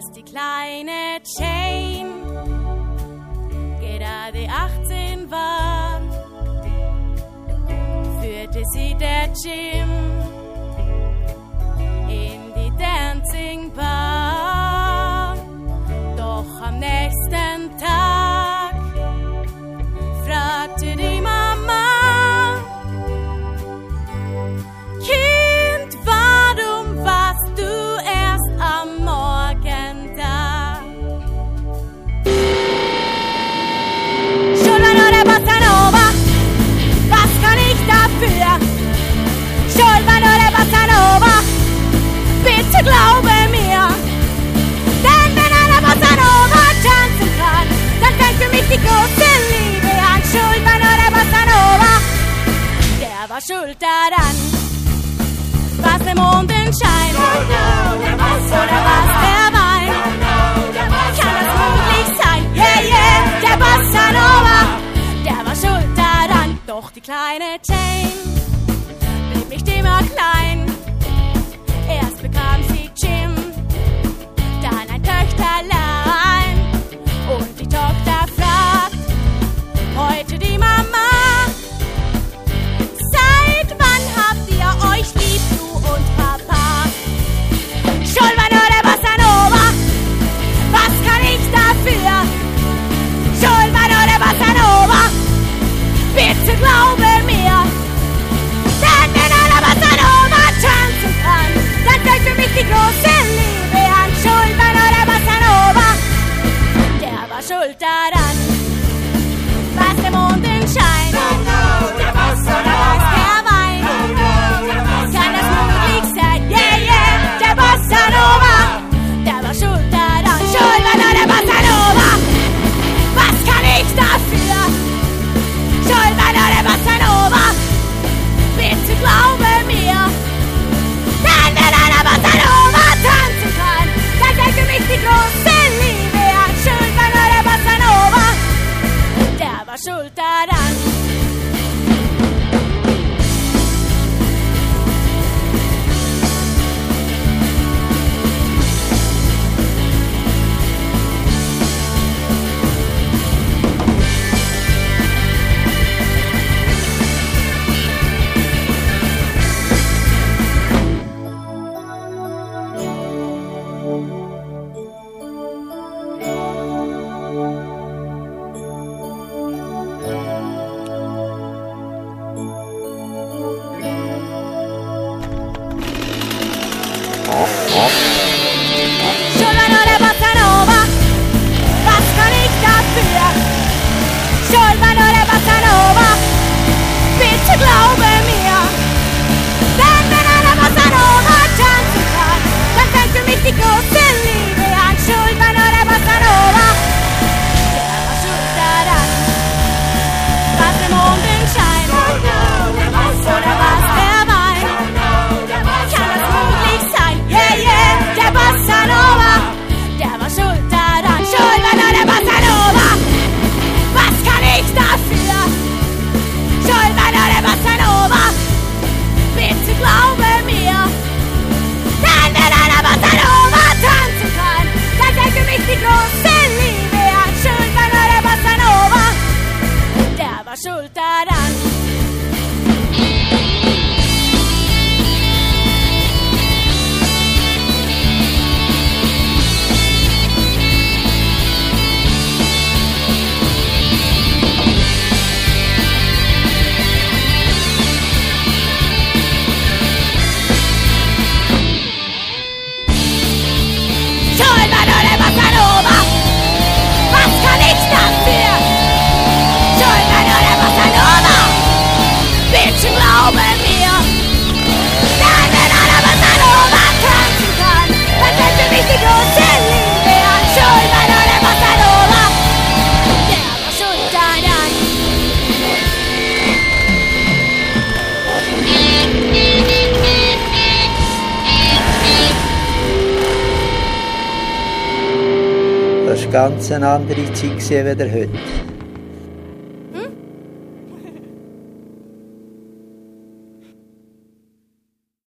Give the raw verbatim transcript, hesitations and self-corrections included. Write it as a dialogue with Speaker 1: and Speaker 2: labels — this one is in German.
Speaker 1: Als die kleine Jane gerade achtzehn war, führte sie der Jim in die Dancing Bar. Doch am nächsten Tag fragte die Mama: Kind, warum warst du erst am Morgen da? Schulmann oder Bossa Nova, was kann ich dafür? Schulmann oder Bossa Nova, bitte glaube mir. Denn wenn einer Bossa Nova tanzen kann, dann fängt für mich die große Liebe an. Schulmann oder Bossa Nova, der war schuld daran. Was der Mondenschein oder was der Wein? Kann das möglich sein? Yeah, yeah, der Bossa Nova, der war schuld daran. Doch die kleine Jane blieb nicht immer klein. Erst bekam sie Jim, dann ein Töchterlein. Und die Tochter fragt heute die Mama: Seit wann habt ihr euch lieb, du und Papa? Schulmann oder Bossa Nova, was kann ich dafür? Schulmann oder Bossa Nova, bitte glaube mir. Denn wenn einer Bossa Nova tanzen kann, dann fängt für mich die große Liebe an. Schulmann oder Bossa Nova, der war schuld daran. Was der Mondenschein oder was der Wein? Kann das möglich sein? Yeah, yeah, der Bossa Nova, der war schuld daran. Schulmann oder Bossa Nova, was kann ich dafür? Schulmann oder Bossa Nova, bitte glaube mir. Denn wenn einer Bossa Nova tanzen kann, dann fängt für mich die große Liebe an. Schulmann oder Bossa Nova, der war schuld daran. Schulmann oder Bossa Nova, was kann ich dafür? Schulmann oder Bossa Nova, bitte glaube mir. Denn wenn einer Bossa Nova tanzen kann, dann fängt für mich die große Liebe an. Schulmann oder Bossa Nova, der war schuld daran. Was der Mondenschein oder was der Wein? Kann das möglich sein? Yeah, yeah, der Bossa Nova, der war schuld daran. Schulmann oder Bossa Nova, was kann ich dafür? Schulmann oder Bossa Nova, bitte glaube mir. Denn wenn einer Bossa Nova tanzen kann, dann fängt für mich die große Liebe an. Schulmann oder Bossa Nova, der war schuld daran. Schulmann oder Bossa Nova, was kann ich dafür? Schulmann oder Bossa Nova, bitte glaube mir. Denn wenn einer Bossa Nova tanzen kann, dann fängt für mich die große Liebe an. Schulmann oder Bossa Nova, der war schuld daran.
Speaker 2: Das war ganz eine andere Zeit als heute.